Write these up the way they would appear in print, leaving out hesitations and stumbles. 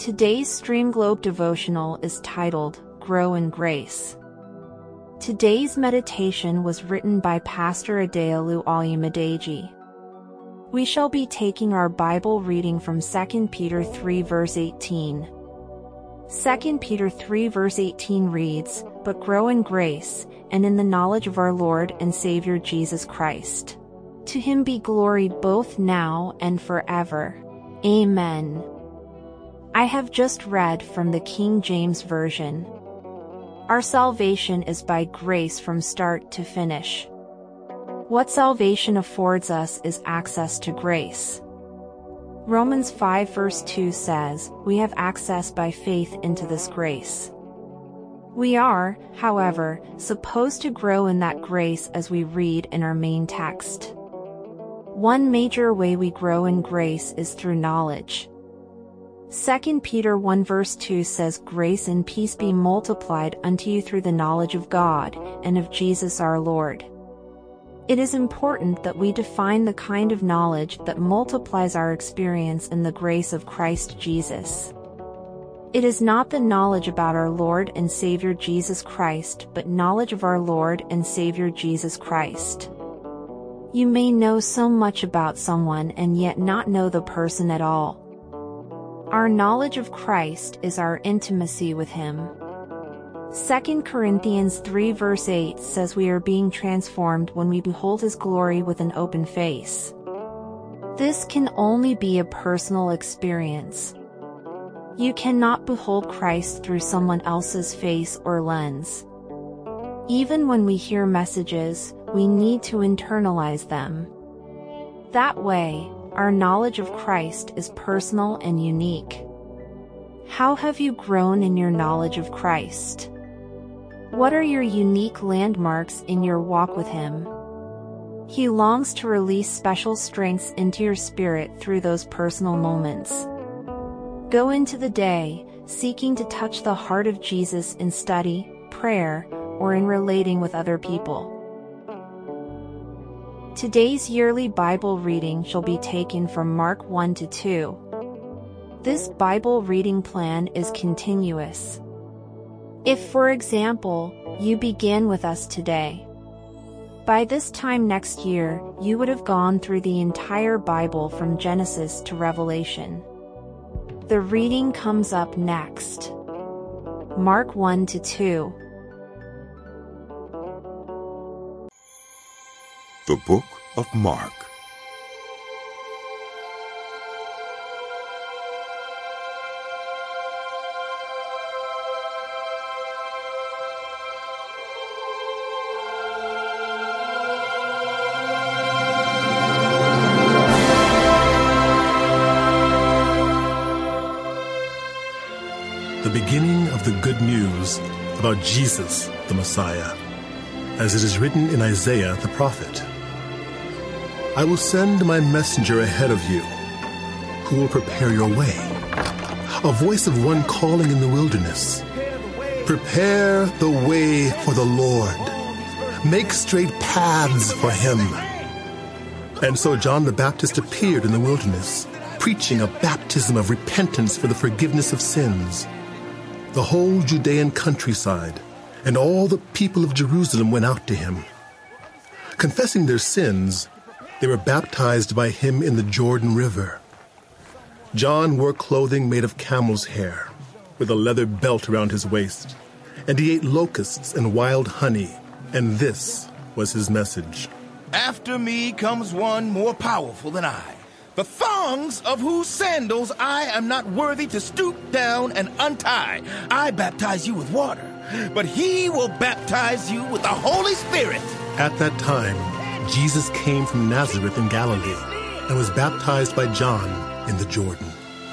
Today's Stream Globe devotional is titled, Grow in Grace. Today's meditation was written by Pastor Adeolu Olumideji. We shall be taking our Bible reading from 2 Peter 3 verse 18. 2 Peter 3 verse 18 reads, But grow in grace, and in the knowledge of our Lord and Savior Jesus Christ. To him be glory both now and forever. Amen. I have just read from the King James Version. Our salvation is by grace from start to finish. What salvation affords us is access to grace. Romans 5 verse 2 says, We have access by faith into this grace. We are, however, supposed to grow in that grace as we read in our main text. One major way we grow in grace is through knowledge. 2 Peter 1 verse 2 says, Grace and peace be multiplied unto you through the knowledge of God, and of Jesus our Lord. It is important that we define the kind of knowledge that multiplies our experience in the grace of Christ Jesus. It is not the knowledge about our Lord and Savior Jesus Christ, but knowledge of our Lord and Savior Jesus Christ. You may know so much about someone and yet not know the person at all. Our knowledge of Christ is our intimacy with Him. 2 Corinthians 3 verse 8 says we are being transformed when we behold His glory with an open face. This can only be a personal experience. You cannot behold Christ through someone else's face or lens. Even when we hear messages, we need to internalize them. That way, our knowledge of Christ is personal and unique. How have you grown in your knowledge of Christ? What are your unique landmarks in your walk with Him? He longs to release special strengths into your spirit through those personal moments. Go into the day, seeking to touch the heart of Jesus in study, prayer, or in relating with other people. Today's yearly Bible reading shall be taken from Mark 1 to 2. This Bible reading plan is continuous. If, for example, you began with us today, by this time next year, you would have gone through the entire Bible from Genesis to Revelation. The reading comes up next. Mark 1 to 2. The Book of Mark. The beginning of the good news about Jesus, the Messiah, as it is written in Isaiah the prophet. I will send my messenger ahead of you, who will prepare your way. A voice of one calling in the wilderness. Prepare the way for the Lord. Make straight paths for Him. And so John the Baptist appeared in the wilderness, preaching a baptism of repentance for the forgiveness of sins. The whole Judean countryside and all the people of Jerusalem went out to him. Confessing their sins, they were baptized by him in the Jordan River. John wore clothing made of camel's hair, with a leather belt around his waist, and he ate locusts and wild honey, and this was his message. After me comes one more powerful than I, the thongs of whose sandals I am not worthy to stoop down and untie. I baptize you with water, but he will baptize you with the Holy Spirit. At that time, Jesus came from Nazareth in Galilee and was baptized by John in the Jordan.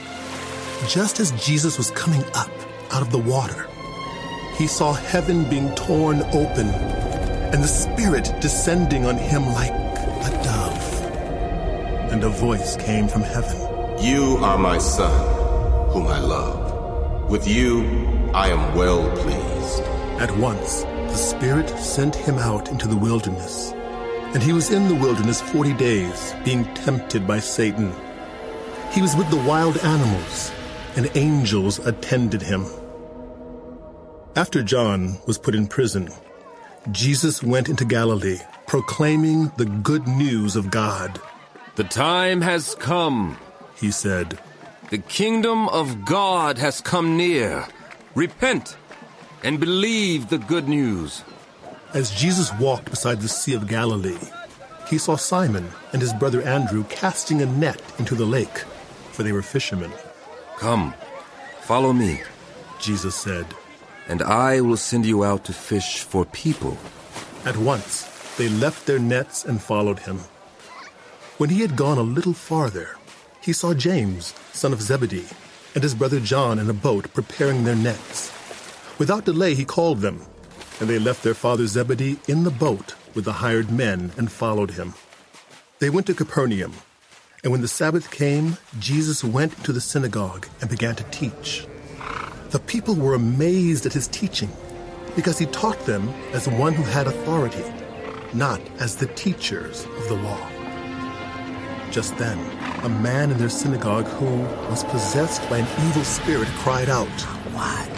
Just as Jesus was coming up out of the water, he saw heaven being torn open and the Spirit descending on him like a dove. And a voice came from heaven. You are my Son, whom I love. With you I am well pleased. At once, the Spirit sent him out into the wilderness. And he was in the wilderness 40 days, being tempted by Satan. He was with the wild animals, and angels attended him. After John was put in prison, Jesus went into Galilee, proclaiming the good news of God. "The time has come," he said. "The kingdom of God has come near. Repent and believe the good news." As Jesus walked beside the Sea of Galilee, he saw Simon and his brother Andrew casting a net into the lake, for they were fishermen. "Come, follow me," Jesus said. "and I will send you out to fish for people." At once they left their nets and followed him. When he had gone a little farther, he saw James, son of Zebedee, and his brother John in a boat preparing their nets. Without delay he called them, and they left their father Zebedee in the boat with the hired men and followed him. They went to Capernaum, and when the Sabbath came, Jesus went into the synagogue and began to teach. The people were amazed at his teaching, because he taught them as one who had authority, not as the teachers of the law. Just then, a man in their synagogue who was possessed by an evil spirit cried out, What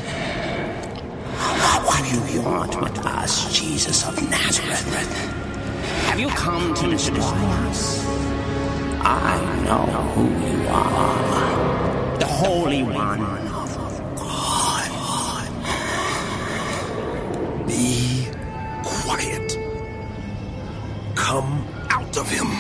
do you want with us, Jesus of Nazareth? Have you come to destroy us? I know who you are, the Holy One of God. Be quiet. Come out of him.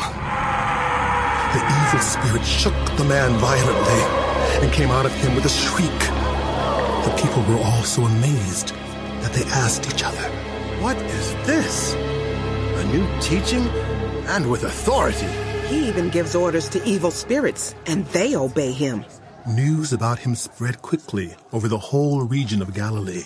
The evil spirit shook the man violently and came out of him with a shriek. The people were all so amazed that they asked each other, What is this? A new teaching and with authority. He even gives orders to evil spirits, and they obey him. News about him spread quickly over the whole region of Galilee.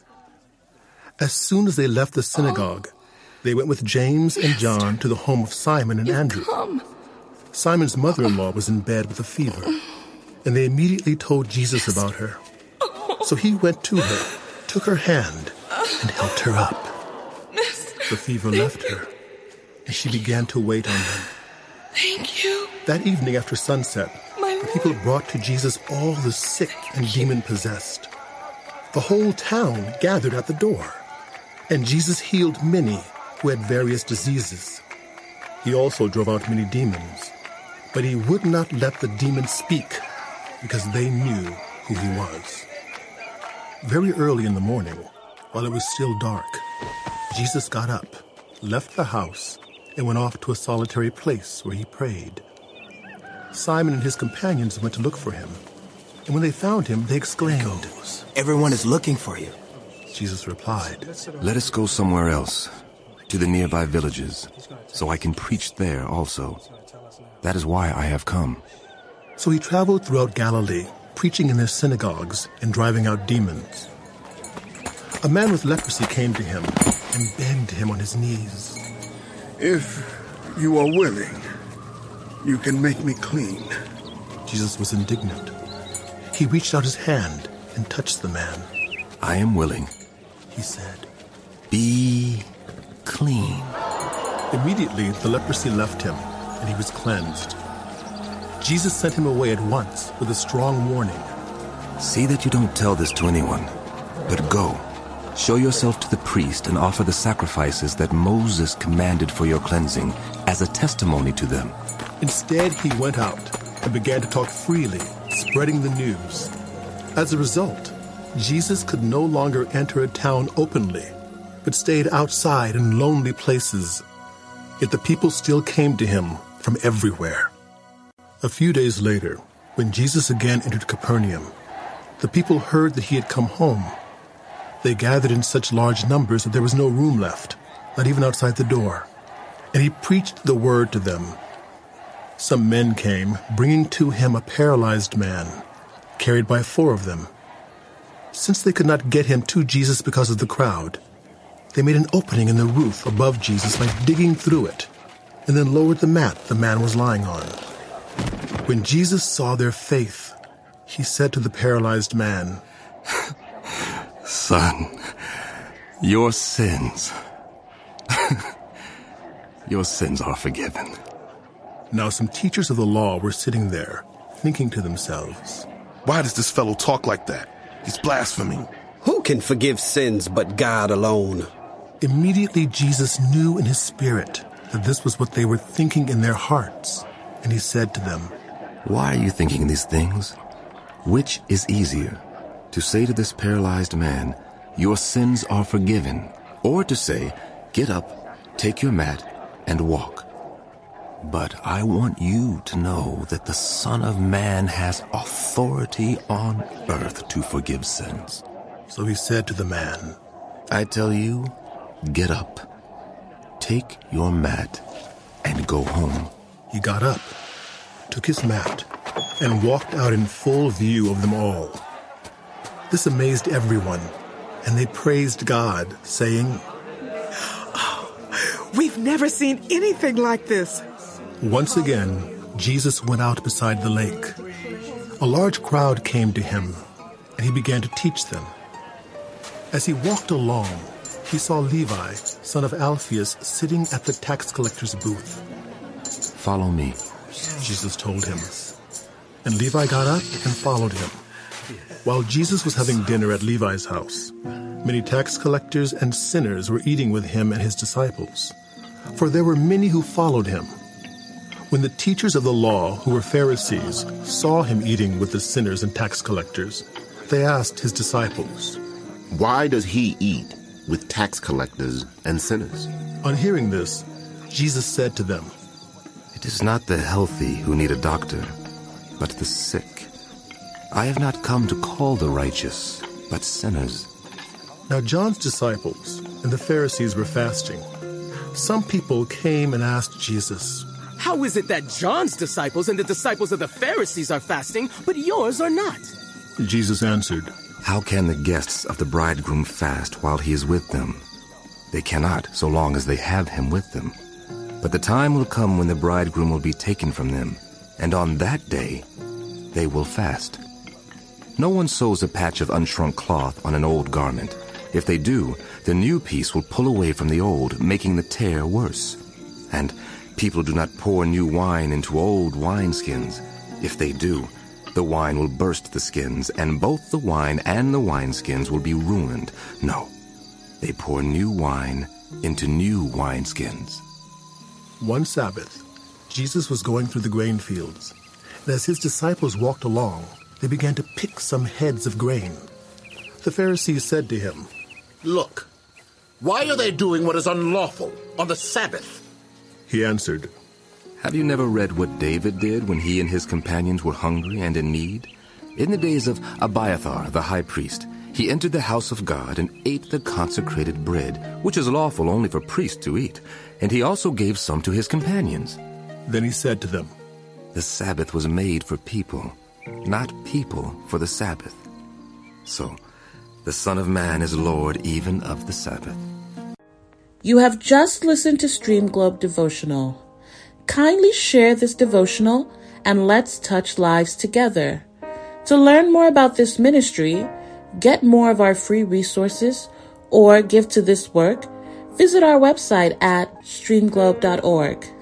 As soon as they left the synagogue, they went with James and John to the home of Simon and Andrew. Simon's mother-in-law was in bed with a fever, and they immediately told Jesus about her. So he went to her, took her hand, and helped her up. The fever left her, and she began to wait on them. Thank you. That evening after sunset, the people brought to Jesus all the sick and demon-possessed. The whole town gathered at the door, and Jesus healed many who had various diseases. He also drove out many demons, but he would not let the demons speak because they knew who he was. Very early in the morning, while it was still dark, Jesus got up, left the house, and went off to a solitary place where he prayed. Simon and his companions went to look for him, and when they found him, they exclaimed, Everyone is looking for you. Jesus replied, "Let us go somewhere else, to the nearby villages, so I can preach there also. That is why I have come." So he traveled throughout Galilee, preaching in their synagogues and driving out demons. A man with leprosy came to him and begged him on his knees, If you are willing, you can make me clean. Jesus was indignant. He reached out his hand and touched the man. "I am willing," he said. "Be clean." Immediately the leprosy left him, and he was cleansed. Jesus sent him away at once with a strong warning. "See that you don't tell this to anyone, but go. Show yourself to the priest and offer the sacrifices that Moses commanded for your cleansing as a testimony to them." Instead, he went out and began to talk freely, spreading the news. As a result, Jesus could no longer enter a town openly, but stayed outside in lonely places. Yet the people still came to him from everywhere. A few days later, when Jesus again entered Capernaum, the people heard that he had come home. They gathered in such large numbers that there was no room left, not even outside the door, and he preached the word to them. Some men came, bringing to him a paralyzed man, carried by 4 of them. Since they could not get him to Jesus because of the crowd, they made an opening in the roof above Jesus by digging through it, and then lowered the mat the man was lying on. When Jesus saw their faith, he said to the paralyzed man, "Son, your sins are forgiven." Now some teachers of the law were sitting there, thinking to themselves, Why does this fellow talk like that? He's blaspheming. Who can forgive sins but God alone? Immediately Jesus knew in his spirit that this was what they were thinking in their hearts. And he said to them, "Why are you thinking these things? Which is easier, to say to this paralyzed man, 'Your sins are forgiven,' or to say, 'Get up, take your mat, and walk'? But I want you to know that the Son of Man has authority on earth to forgive sins." So he said to the man, "I tell you, get up, take your mat, and go home." He got up, took his mat, and walked out in full view of them all. This amazed everyone, and they praised God, saying, "We've never seen anything like this." Once again, Jesus went out beside the lake. A large crowd came to him, and he began to teach them. As he walked along, he saw Levi, son of Alphaeus, sitting at the tax collector's booth. "Follow me," Jesus told him. And Levi got up and followed him. While Jesus was having dinner at Levi's house, many tax collectors and sinners were eating with him and his disciples, for there were many who followed him. When the teachers of the law, who were Pharisees, saw him eating with the sinners and tax collectors, they asked his disciples, "Why does he eat with tax collectors and sinners?" On hearing this, Jesus said to them, "It is not the healthy who need a doctor, but the sick. I have not come to call the righteous, but sinners." Now John's disciples and the Pharisees were fasting. Some people came and asked Jesus, "How is it that John's disciples and the disciples of the Pharisees are fasting, but yours are not?" Jesus answered, "How can the guests of the bridegroom fast while he is with them? They cannot, so long as they have him with them. But the time will come when the bridegroom will be taken from them, and on that day they will fast. No one sews a patch of unshrunk cloth on an old garment. If they do, the new piece will pull away from the old, making the tear worse. And people do not pour new wine into old wineskins. If they do, the wine will burst the skins, and both the wine and the wineskins will be ruined. No, they pour new wine into new wineskins." One Sabbath, Jesus was going through the grain fields, and as his disciples walked along, they began to pick some heads of grain. The Pharisees said to him, "Look, why are they doing what is unlawful on the Sabbath?" He answered, "Have you never read what David did when he and his companions were hungry and in need? In the days of Abiathar, the high priest, he entered the house of God and ate the consecrated bread, which is lawful only for priests to eat, and he also gave some to his companions." Then he said to them, "The Sabbath was made for people, not people for the Sabbath. So, the Son of Man is Lord even of the Sabbath." You have just listened to Stream Globe Devotional. Kindly share this devotional and let's touch lives together. To learn more about this ministry, get more of our free resources, or give to this work, visit our website at streamglobe.org.